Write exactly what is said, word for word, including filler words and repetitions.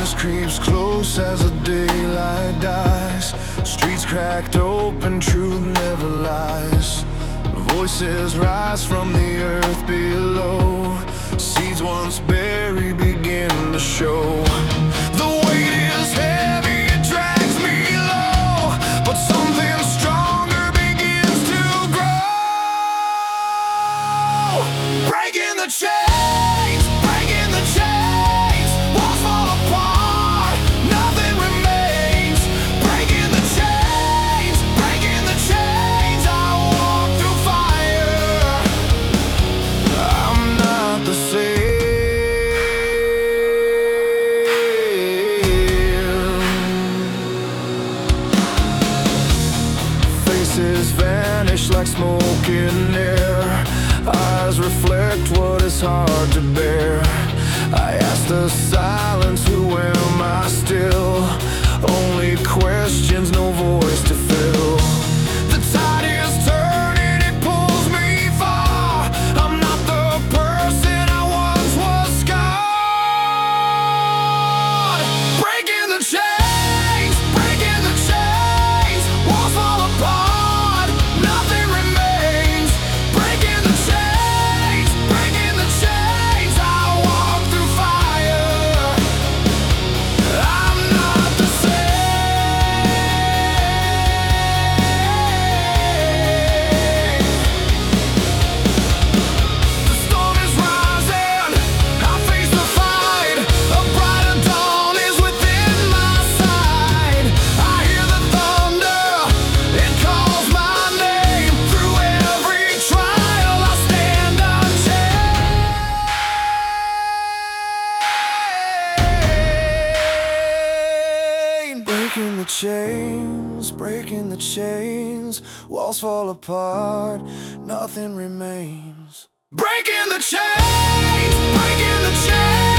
darkness creeps close as the daylight dies. Streets cracked open, truth never lies. Voices rise from the earth below. Seeds once buried begin to show. The weight is heavy, it drags me low, but something stronger begins to grow. Breaking the chains, breaking the chains, walls fall apart, nothing remains. Breaking the chains, breaking the chains, I walk through fire. I'm not the same. Faces vanish like smoke in air. Eyes reflect what is hard to bear. I ask the silence, who am I still? Only questions, no voice to fill. The tide is turning, it pulls me far. I'm not the person I once was scarred. Breaking the chains, breaking the chains, walls fall apart, nothing remains. Breaking the chains, breaking the chains, I walk through fire. I'm not the same. The storm is rising, I face the fight. A brighter dawn is within my sight. I hear the thunder, it calls my name. Through every trial I stand unchained. Breaking the chains, breaking the chains, walls fall apart, nothing remains. Breaking the chains, breaking the chains.